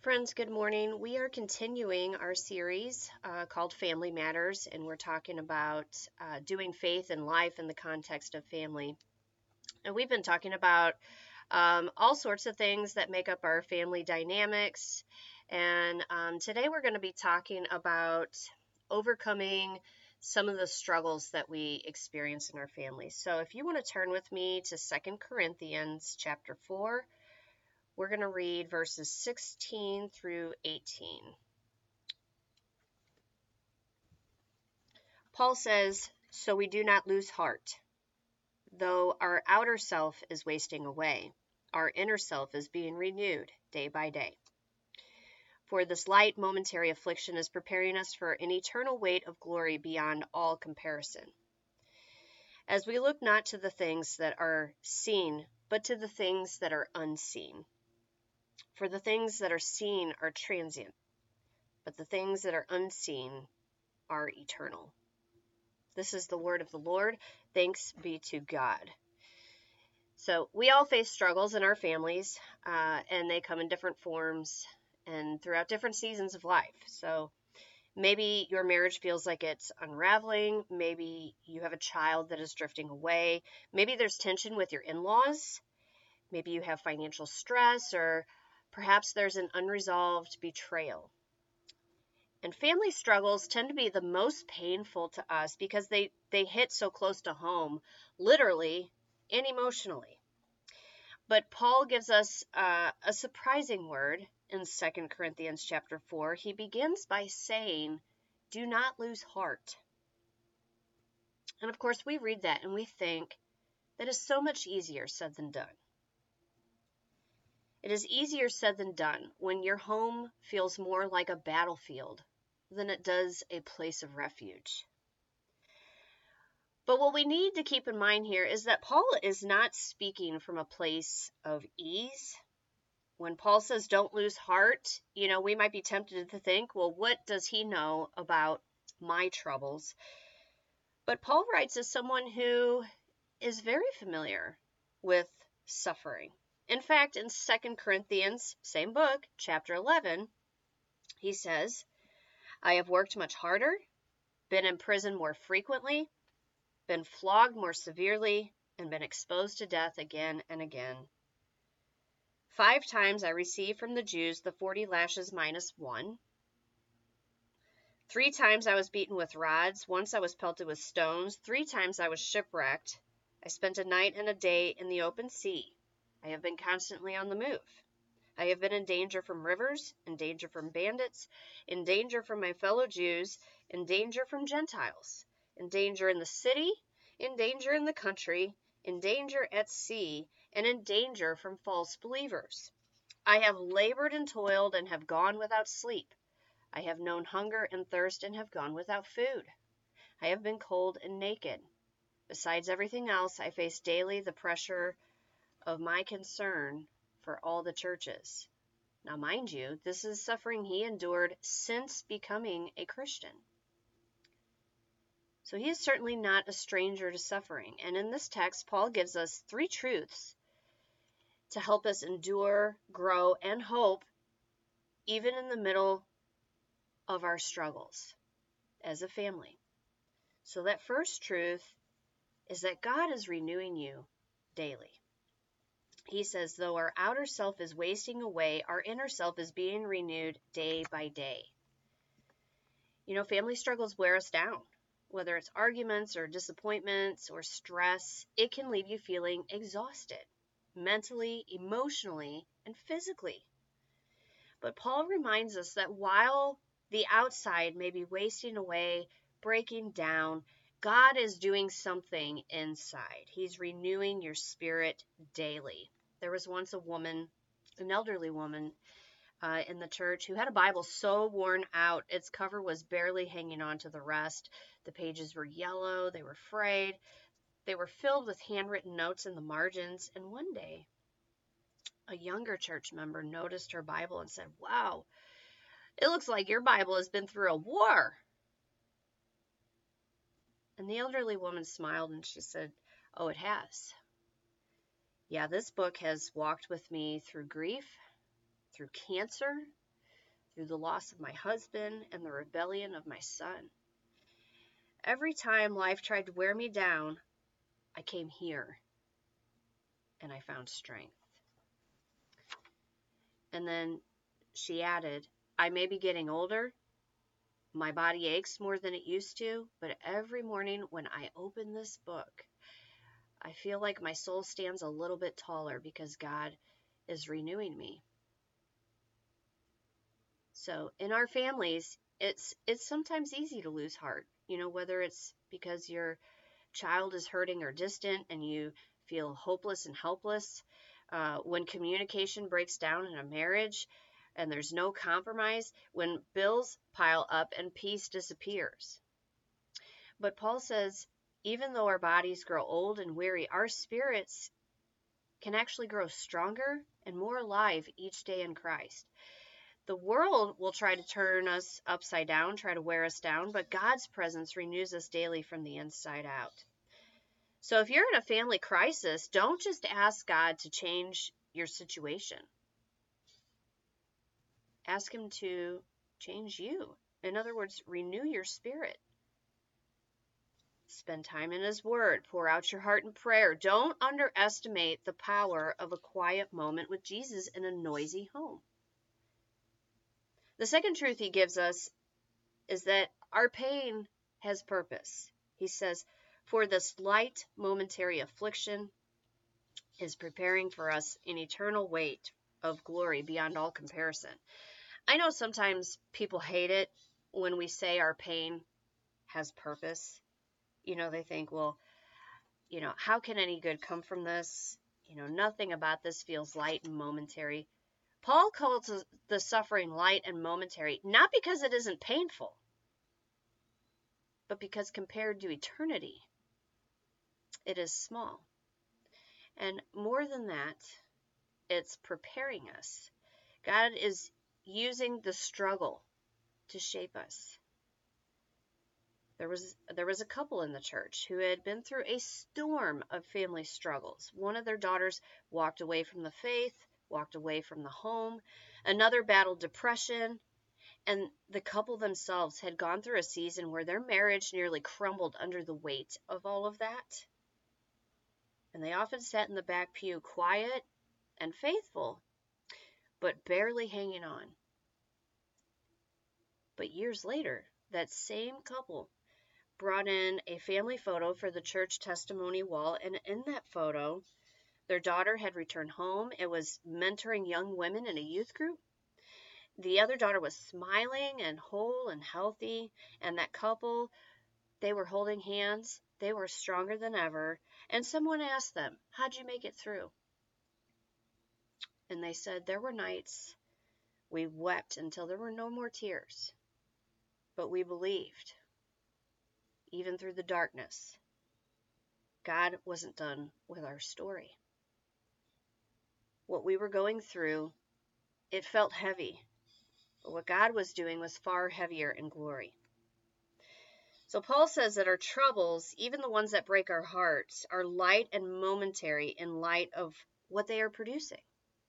Friends, good morning. We are continuing our series called Family Matters, and we're talking about doing faith and life in the context of family. And we've been talking about all sorts of things that make up our family dynamics. And today we're going to be talking about overcoming some of the struggles that we experience in our families. So if you want to turn with me to 2 Corinthians chapter 4, we're going to read verses 16 through 18. Paul says, "So we do not lose heart. Though our outer self is wasting away, our inner self is being renewed day by day. For this light momentary affliction is preparing us for an eternal weight of glory beyond all comparison. As we look not to the things that are seen, but to the things that are unseen. For the things that are seen are transient, but the things that are unseen are eternal." This is the word of the Lord. Thanks be to God. So we all face struggles in our families, and they come in different forms and throughout different seasons of life. So maybe your marriage feels like it's unraveling. Maybe you have a child that is drifting away. Maybe there's tension with your in-laws. Maybe you have financial stress, or perhaps there's an unresolved betrayal. And family struggles tend to be the most painful to us because they hit so close to home, literally and emotionally. But Paul gives us a surprising word in 2 Corinthians chapter 4. He begins by saying, "Do not lose heart." And of course, we read that and we think that is so much easier said than done. It is easier said than done when your home feels more like a battlefield than it does a place of refuge. But what we need to keep in mind here is that Paul is not speaking from a place of ease. When Paul says don't lose heart, we might be tempted to think, well, what does he know about my troubles? But Paul writes as someone who is very familiar with suffering. In fact, in 2 Corinthians, same book, chapter 11, he says, "I have worked much harder, been in prison more frequently, been flogged more severely, and been exposed to death again and again. 5 times I received from the Jews the 40 lashes minus 1. 3 times I was beaten with rods. Once I was pelted with stones. 3 times I was shipwrecked. I spent a night and a day in the open sea. I have been constantly on the move. I have been in danger from rivers, in danger from bandits, in danger from my fellow Jews, in danger from Gentiles, in danger in the city, in danger in the country, in danger at sea, and in danger from false believers. I have labored and toiled and have gone without sleep. I have known hunger and thirst and have gone without food. I have been cold and naked. Besides everything else, I face daily the pressure of my concern for all the churches." Now, mind you, this is suffering he endured since becoming a Christian. So he is certainly not a stranger to suffering. And in this text, Paul gives us 3 truths to help us endure, grow, and hope even in the middle of our struggles as a family. So that first truth is that God is renewing you daily. He says, though our outer self is wasting away, our inner self is being renewed day by day. Family struggles wear us down. Whether it's arguments or disappointments or stress, it can leave you feeling exhausted, mentally, emotionally, and physically. But Paul reminds us that while the outside may be wasting away, breaking down, God is doing something inside. He's renewing your spirit daily. There was once a woman, an elderly woman, in the church who had a Bible so worn out, its cover was barely hanging on to the rest. The pages were yellow, they were frayed, they were filled with handwritten notes in the margins. And one day, a younger church member noticed her Bible and said, "Wow, it looks like your Bible has been through a war." And the elderly woman smiled and she said, "Oh, it has. Yeah, this book has walked with me through grief, through cancer, through the loss of my husband and the rebellion of my son. Every time life tried to wear me down, I came here and I found strength. And then she added, I may be getting older. My body aches more than it used to, but every morning when I open this book, I feel like my soul stands a little bit taller because God is renewing me. So in our families, it's sometimes easy to lose heart, whether it's because your child is hurting or distant and you feel hopeless and helpless. When communication breaks down in a marriage and there's no compromise, when bills pile up and peace disappears. But Paul says, even though our bodies grow old and weary, our spirits can actually grow stronger and more alive each day in Christ. The world will try to turn us upside down, try to wear us down, but God's presence renews us daily from the inside out. So if you're in a family crisis, don't just ask God to change your situation. Ask Him to change you. In other words, renew your spirit. Spend time in His Word. Pour out your heart in prayer. Don't underestimate the power of a quiet moment with Jesus in a noisy home. The second truth He gives us is that our pain has purpose. He says, for this light momentary affliction is preparing for us an eternal weight of glory beyond all comparison. I know sometimes people hate it when we say our pain has purpose. They think, well, how can any good come from this? Nothing about this feels light and momentary. Paul calls the suffering light and momentary, not because it isn't painful, but because compared to eternity, it is small. And more than that, it's preparing us. God is using the struggle to shape us. There was a couple in the church who had been through a storm of family struggles. One of their daughters walked away from the faith, walked away from the home. Another battled depression. And the couple themselves had gone through a season where their marriage nearly crumbled under the weight of all of that. And they often sat in the back pew, quiet and faithful, but barely hanging on. But years later, that same couple brought in a family photo for the church testimony wall, and in that photo, their daughter had returned home. It was mentoring young women in a youth group. The other daughter was smiling and whole and healthy, and that couple, they were holding hands. They were stronger than ever, and someone asked them, how'd you make it through? And they said, there were nights we wept until there were no more tears, but we believed. Even through the darkness, God wasn't done with our story. What we were going through, it felt heavy, but what God was doing was far heavier in glory. So Paul says that our troubles, even the ones that break our hearts, are light and momentary in light of what they are producing.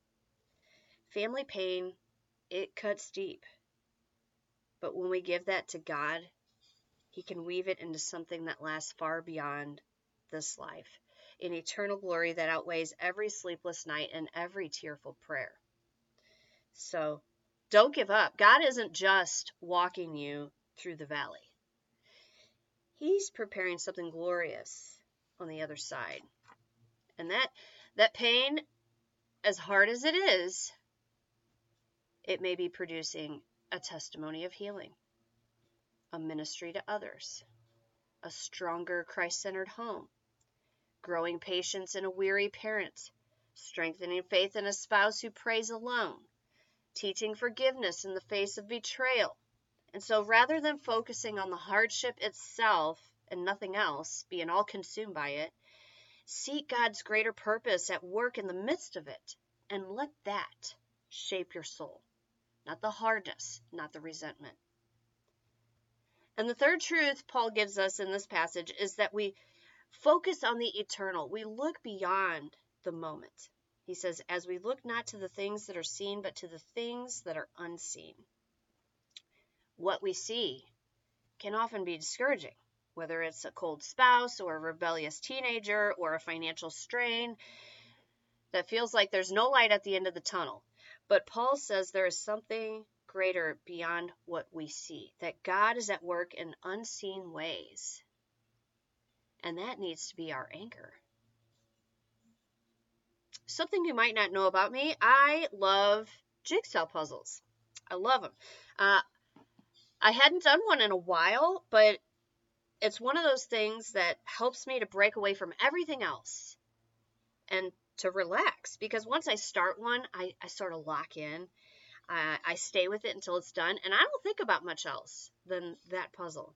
Family pain, it cuts deep. But when we give that to God, He can weave it into something that lasts far beyond this life, in eternal glory that outweighs every sleepless night and every tearful prayer. So don't give up. God isn't just walking you through the valley. He's preparing something glorious on the other side. And that pain, as hard as it is, it may be producing a testimony of healing, a ministry to others, a stronger Christ-centered home, growing patience in a weary parent, strengthening faith in a spouse who prays alone, teaching forgiveness in the face of betrayal. And so rather than focusing on the hardship itself and nothing else, being all consumed by it, seek God's greater purpose at work in the midst of it, and let that shape your soul, not the hardness, not the resentment. And the third truth Paul gives us in this passage is that we focus on the eternal. We look beyond the moment. He says, as we look not to the things that are seen, but to the things that are unseen. what we see can often be discouraging, whether it's a cold spouse or a rebellious teenager or a financial strain that feels like there's no light at the end of the tunnel. But Paul says there is something greater beyond what we see, that God is at work in unseen ways. And that needs to be our anchor. Something you might not know about me, I love jigsaw puzzles. I love them. I hadn't done one in a while, but it's one of those things that helps me to break away from everything else and to relax. Because once I start one, I sort of lock in. I stay with it until it's done, and I don't think about much else than that puzzle.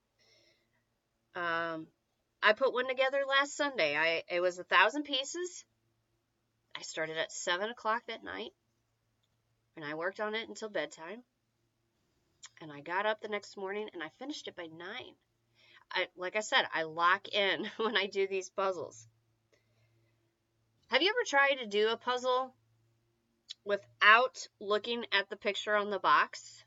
I put one together last Sunday. It was 1,000 pieces. I started at 7 o'clock that night, and I worked on it until bedtime. And I got up the next morning, and I finished it by 9. Like I said, I lock in when I do these puzzles. Have you ever tried to do a puzzle without looking at the picture on the box?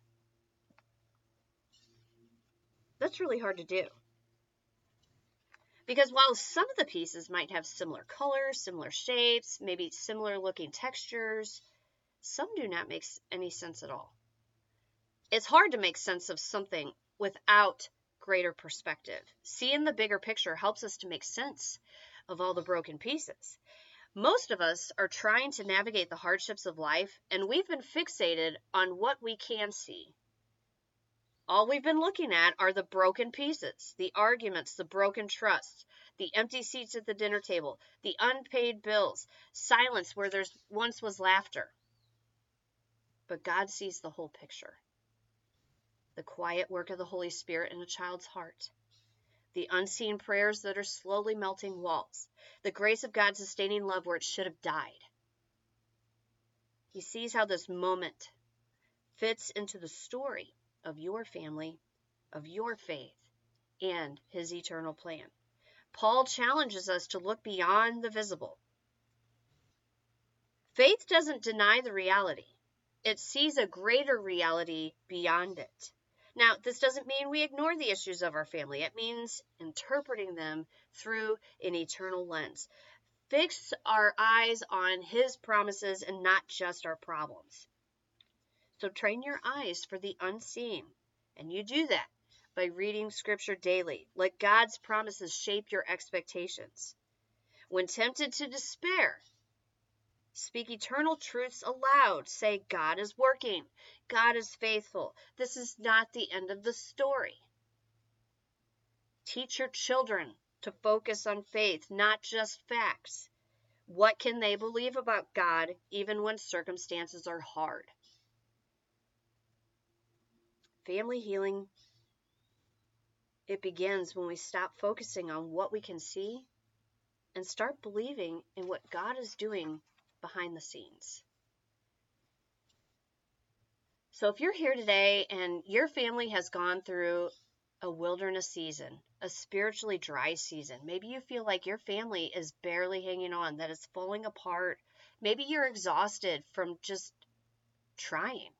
That's really hard to do. Because while some of the pieces might have similar colors, similar shapes, maybe similar looking textures, some do not make any sense at all. It's hard to make sense of something without greater perspective. Seeing the bigger picture helps us to make sense of all the broken pieces. Most of us are trying to navigate the hardships of life, and we've been fixated on what we can see. All we've been looking at are the broken pieces, the arguments, the broken trust, the empty seats at the dinner table, the unpaid bills, silence where there once was laughter. But God sees the whole picture. The quiet work of the Holy Spirit in a child's heart, the unseen prayers that are slowly melting walls, the grace of God sustaining love where it should have died. He sees how this moment fits into the story of your family, of your faith, and his eternal plan. Paul challenges us to look beyond the visible. Faith doesn't deny the reality. It sees a greater reality beyond it. Now, this doesn't mean we ignore the issues of our family. It means interpreting them through an eternal lens. Fix our eyes on his promises and not just our problems. So train your eyes for the unseen. And you do that by reading scripture daily. Let God's promises shape your expectations. When tempted to despair, speak eternal truths aloud. Say, God is working. God is faithful. This is not the end of the story. Teach your children to focus on faith, not just facts. What can they believe about God even when circumstances are hard? Family healing, it begins when we stop focusing on what we can see and start believing in what God is doing behind the scenes. So if you're here today and your family has gone through a wilderness season, a spiritually dry season, maybe you feel like your family is barely hanging on, that it's falling apart. Maybe you're exhausted from just trying.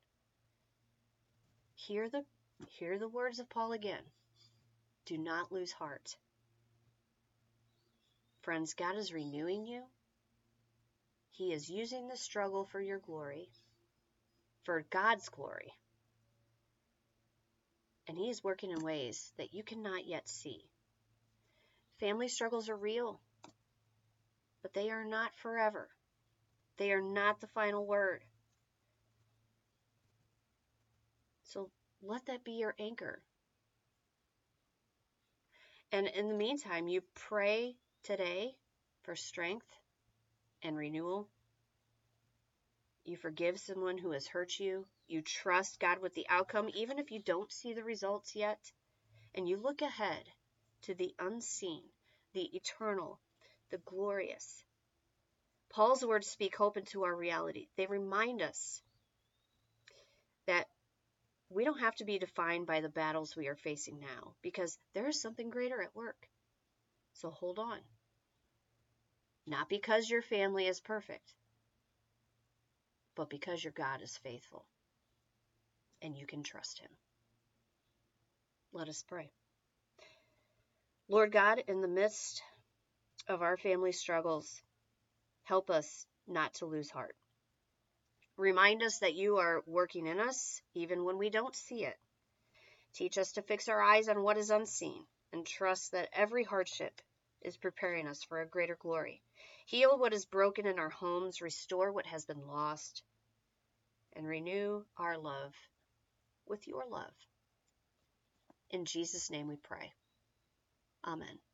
Hear the words of Paul again. Do not lose heart. Friends, God is renewing you. He is using the struggle for your glory, for God's glory. And he is working in ways that you cannot yet see. Family struggles are real, but they are not forever. They are not the final word. So let that be your anchor. And in the meantime, you pray today for strength and renewal. You forgive someone who has hurt you. You trust God with the outcome, even if you don't see the results yet. And you look ahead to the unseen, the eternal, the glorious. Paul's words speak hope into our reality. They remind us that we don't have to be defined by the battles we are facing now, because there is something greater at work. So hold on. Not because your family is perfect, but because your God is faithful and you can trust him. Let us pray. Lord God, in the midst of our family struggles, help us not to lose heart. Remind us that you are working in us even when we don't see it. Teach us to fix our eyes on what is unseen and trust that every hardship is preparing us for a greater glory. Heal what is broken in our homes, restore what has been lost, and renew our love with your love. In Jesus' name we pray. Amen.